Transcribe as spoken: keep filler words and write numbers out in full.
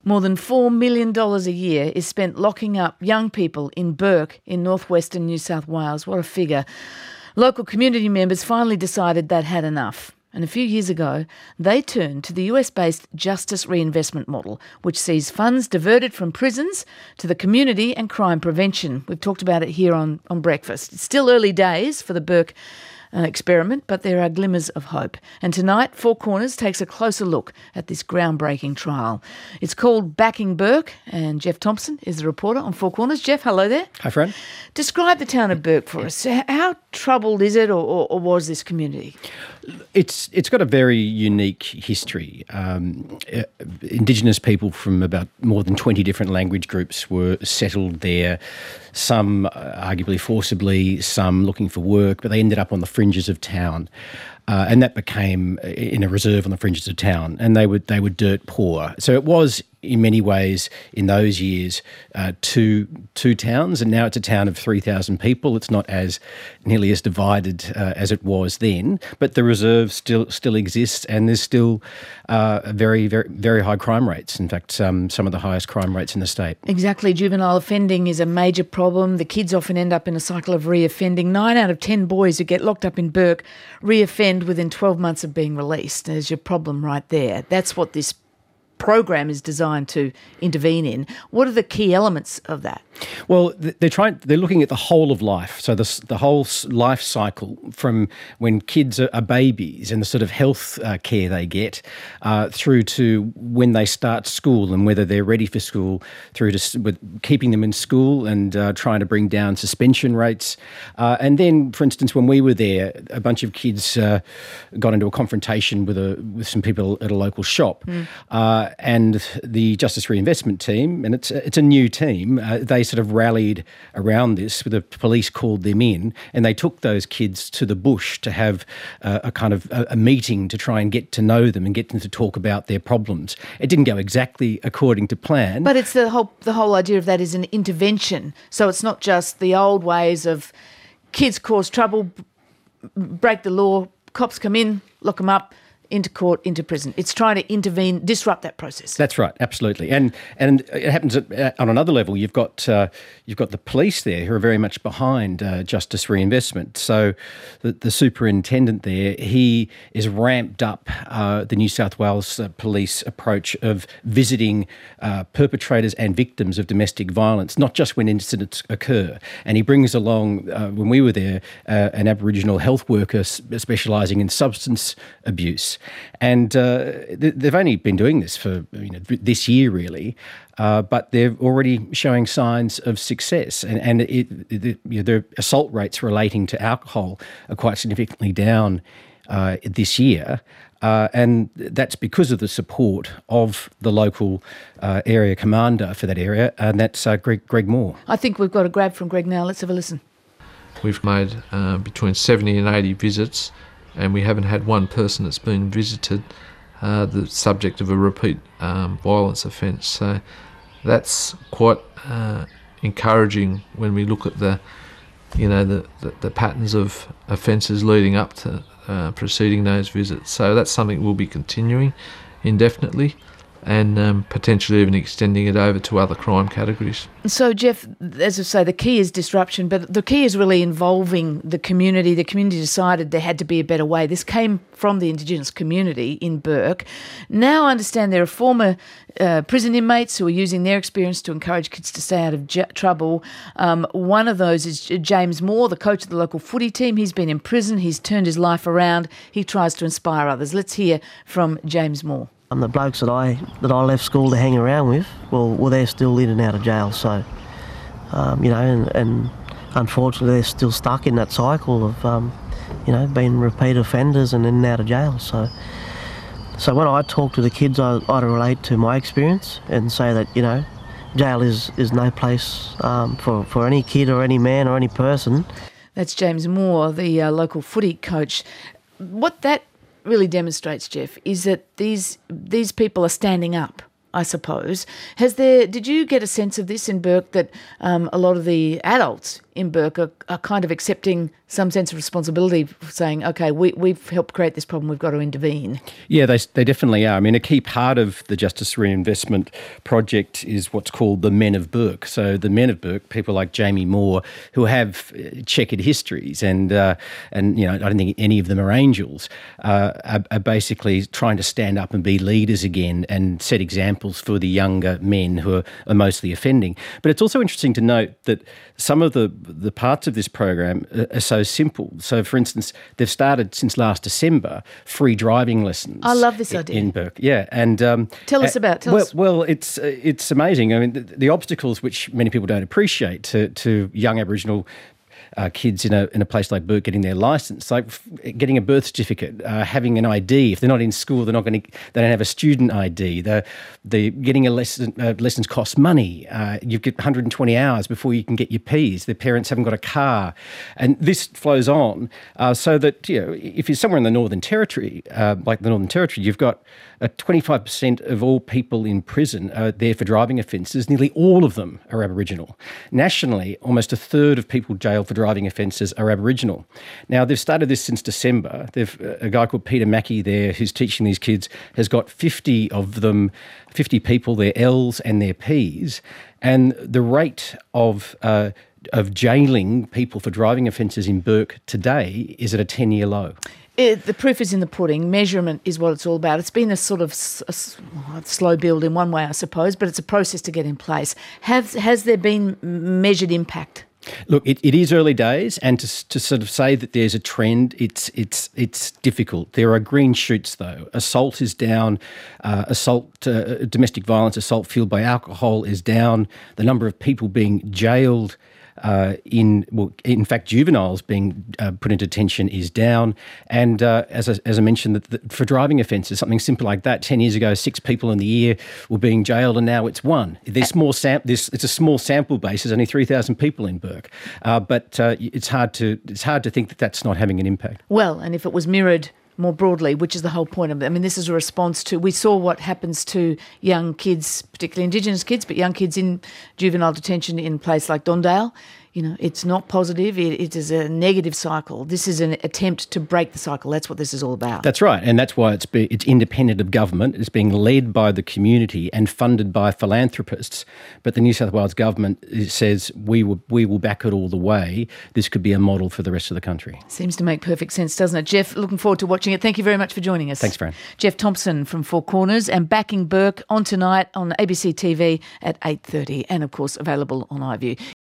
More than four million dollars a year is spent locking up young people in Bourke in northwestern New South Wales. What a figure. Local community members finally decided they'd had enough. And a few years ago, they turned to the U S-based Justice Reinvestment Model, which sees funds diverted from prisons to the community and crime prevention. We've talked about it here on, on Breakfast. It's still early days for the Bourke uh, experiment, but there are glimmers of hope. And tonight, Four Corners takes a closer look at this groundbreaking trial. It's called Backing Bourke, and Jeff Thompson is the reporter on Four Corners. Jeff, hello there. Hi, Fran. Describe the town of Bourke for us. How troubled is it, or, or, or was this community? It's it's got a very unique history. Um, uh, Indigenous people from about more than twenty different language groups were settled there, some uh, arguably forcibly, some looking for work, but they ended up on the fringes of town. Uh, and that became in a reserve on the fringes of town, and they were they were dirt poor. So it was, in many ways, in those years, uh, two two towns, and now it's a town of three thousand people. It's not as nearly as divided uh, as it was then, but the reserve still still exists, and there's still uh, very very very high crime rates. In fact, um, some of the highest crime rates in the state. Exactly, juvenile offending is a major problem. The kids often end up in a cycle of reoffending. Nine out of ten boys who get locked up in Bourke reoffend within twelve months of being released. There's your problem right there. That's what this program is designed to intervene in. What are the key elements of that? Well, they're trying. They're looking at the whole of life, so the the whole life cycle from when kids are, are babies and the sort of health uh, care they get, uh, through to when they start school and whether they're ready for school, through to with keeping them in school and uh, trying to bring down suspension rates, uh, and then, for instance, when we were there, a bunch of kids uh, got into a confrontation with a with some people at a local shop. Mm. Uh, And the Justice Reinvestment team, and it's it's a new team, uh, they sort of rallied around this. The police called them in, and they took those kids to the bush to have uh, a kind of a, a meeting to try and get to know them and get them to talk about their problems. It didn't go exactly according to plan, but it's the whole the whole idea of that is an intervention. So it's not just the old ways of kids cause trouble, break the law, cops come in, lock them up, into court, into prison. It's trying to intervene, disrupt that process. That's right, absolutely. And and it happens at, on another level. You've got uh, you've got the police there who are very much behind uh, Justice Reinvestment. So the, the superintendent there, he is ramped up uh, the New South Wales uh, police approach of visiting uh, perpetrators and victims of domestic violence, not just when incidents occur. And he brings along, uh, when we were there, uh, an Aboriginal health worker specialising in substance abuse. And uh, they've only been doing this for you know, this year, really, uh, but they're already showing signs of success. And, and it, it, you know, their assault rates relating to alcohol are quite significantly down uh, this year. Uh, and that's because of the support of the local uh, area commander for that area, and that's uh, Greg, Greg Moore. I think we've got a grab from Greg now. Let's have a listen. We've made uh, between seventy and eighty visits, and we haven't had one person that's been visited uh, the subject of a repeat um, violence offence. So that's quite uh, encouraging when we look at the, you know, the, the, the patterns of offences leading up to uh, preceding those visits. So that's something we'll be continuing indefinitely, and um, potentially even extending it over to other crime categories. So, Jeff, as I say, the key is disruption, but the key is really involving the community. The community decided there had to be a better way. This came from the Indigenous community in Bourke. Now I understand there are former uh, prison inmates who are using their experience to encourage kids to stay out of j- trouble. Um, one of those is James Moore, the coach of the local footy team. He's been in prison. He's turned his life around. He tries to inspire others. Let's hear from James Moore. And the blokes that I that I left school to hang around with, well, well they're still in and out of jail. So, um, you know, and, and unfortunately they're still stuck in that cycle of, um, you know, being repeat offenders and in and out of jail. So, so when I talk to the kids, I, I relate to my experience and say that, you know, jail is, is no place um, for, for any kid or any man or any person. That's James Moore, the uh, local footy coach. What that really demonstrates, Jeff, is that these these people are standing up, I suppose. Has there? Did you get a sense of this in Bourke, that um, a lot of the adults in Bourke are, are kind of accepting some sense of responsibility, saying, OK, we, we've helped create this problem, we've got to intervene. Yeah, they, they definitely are. I mean, a key part of the Justice Reinvestment Project is what's called the Men of Bourke. So the Men of Bourke, people like Jamie Moore, who have checkered histories, and, uh, and you know, I don't think any of them are angels, uh, are, are basically trying to stand up and be leaders again and set examples for the younger men who are, are mostly offending. But it's also interesting to note that some of the, the parts of this program are, are so simple. So, for instance, they've started since last December free driving lessons. I love this in, idea. in Bourke. Yeah, and um, tell us about. Tell well, us. well, it's uh, it's amazing. I mean, the, the obstacles which many people don't appreciate to to young Aboriginal Uh, kids in a in a place like Bourke getting their licence, like f- getting a birth certificate, uh, having an I D. If they're not in school, they're not going to. They don't have a student I D. The the getting a lesson uh, lessons cost money. Uh, you get one hundred twenty hours before you can get your Ps. Their parents haven't got a car, and this flows on. Uh, so that, you know, if you're somewhere in the Northern Territory, uh, like the Northern Territory, you've got uh, twenty-five percent of all people in prison are there for driving offences. Nearly all of them are Aboriginal. Nationally, almost a third of people jailed for driving offences are Aboriginal. Now, they've started this since December. They've, a guy called Peter Mackey there, who's teaching these kids, has got fifty of them, fifty people, their L's and their P's, and the rate of uh, of jailing people for driving offences in Bourke today is at a ten-year low. It, the proof is in the pudding. Measurement is what it's all about. It's been a sort of s- a s- well, slow build in one way, I suppose, but it's a process to get in place. Have, has there been measured impact? Look, it, it is early days, and to to sort of say that there's a trend, it's it's it's difficult. There are green shoots, though. Assault is down, uh, assault, uh, domestic violence, assault fueled by alcohol is down. The number of people being jailed, uh, in well, in fact, juveniles being uh, put into detention is down. And uh, as I, as I mentioned, that, that for driving offences, something simple like that, ten years ago, six people in the year were being jailed, and now it's one. There's small sam- this it's a small sample base. There's only three thousand people in Bourke, uh, but uh, it's hard to it's hard to think that that's not having an impact. Well, and if it was mirrored more broadly, which is the whole point of it. I mean, this is a response to, we saw what happens to young kids, particularly Indigenous kids, but young kids in juvenile detention in a place like Dondale. You know, it's not positive. It, it is a negative cycle. This is an attempt to break the cycle. That's what this is all about. That's right, and that's why it's be, it's independent of government. It's being led by the community and funded by philanthropists. But the New South Wales government says we will we will back it all the way. This could be a model for the rest of the country. Seems to make perfect sense, doesn't it, Jeff? Looking forward to watching it. Thank you very much for joining us. Thanks, Fran. Jeff Thompson from Four Corners, and Backing Bourke on tonight on A B C T V at eight thirty, and of course available on iView.